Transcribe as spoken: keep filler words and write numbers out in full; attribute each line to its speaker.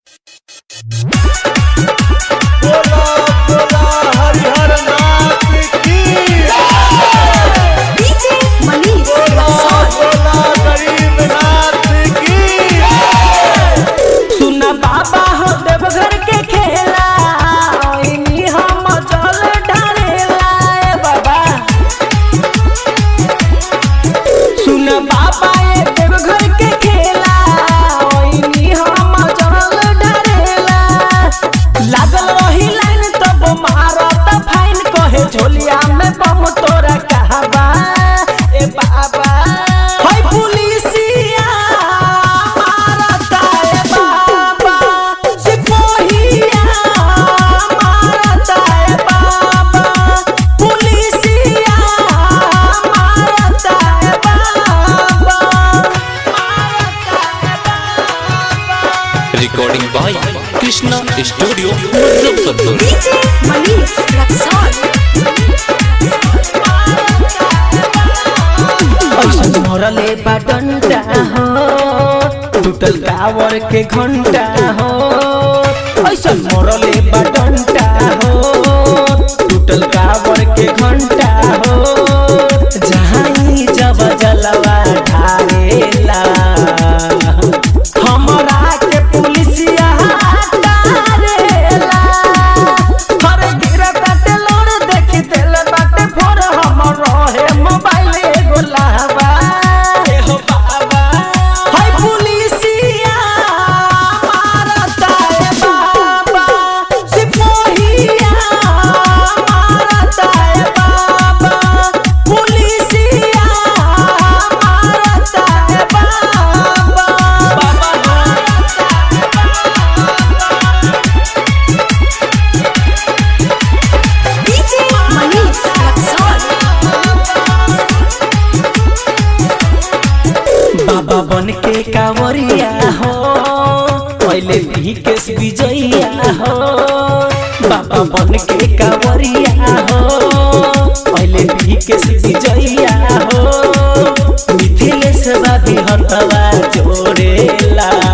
Speaker 1: बोला बोला हरिहर नाथ की
Speaker 2: डीजे मनीष
Speaker 1: बोला बोला गरीब नाथ की।
Speaker 3: सुन बाबा हो देवघर के खेला ओइनी हम जल ढारेला ए बाबा। सुन बाबा ए देवघर के खेला ओइनी हम जल ढारेला। लागल रही लाइन तब मारत फाइन कहे झोलिया में बम तोरा कहबा ए बाबा। होय पुलिसिया मारता ए बाबा सिपाहिया मारता ए बाबा पुलिसिया मारता ए बाबा
Speaker 4: recording by Krishna studio Muzaffarpur.
Speaker 2: DJ Manish Raxaul
Speaker 3: ऐसन मरले बा डंडा हो टूटल कावर के घंटा हो। ऐसन मरले बा डंडा हो टूटल कावर के घंटा हो। जहाँ ही जब जलवा ढारेला हमरा के पुलिसिया डारेला। हरे गिरा काटे लोड़ देखी दिल बाटे फोर हम रहे मोबाइल एगो लावा ए हो बाबा। हाय पुलिसिया मारता ए बाबा सिपाहिया मारता ए बाबा पुलिसिया मारता ए बाबा।
Speaker 2: डीजे मनीष रक्सौल
Speaker 3: बाबा बन के कांवरिया हो पहले भी केस विजया हो। बाबा बन के कांवरिया हो पहले भी केस विजया हो। मिथिलेश बाबी हतवा जोड़ेला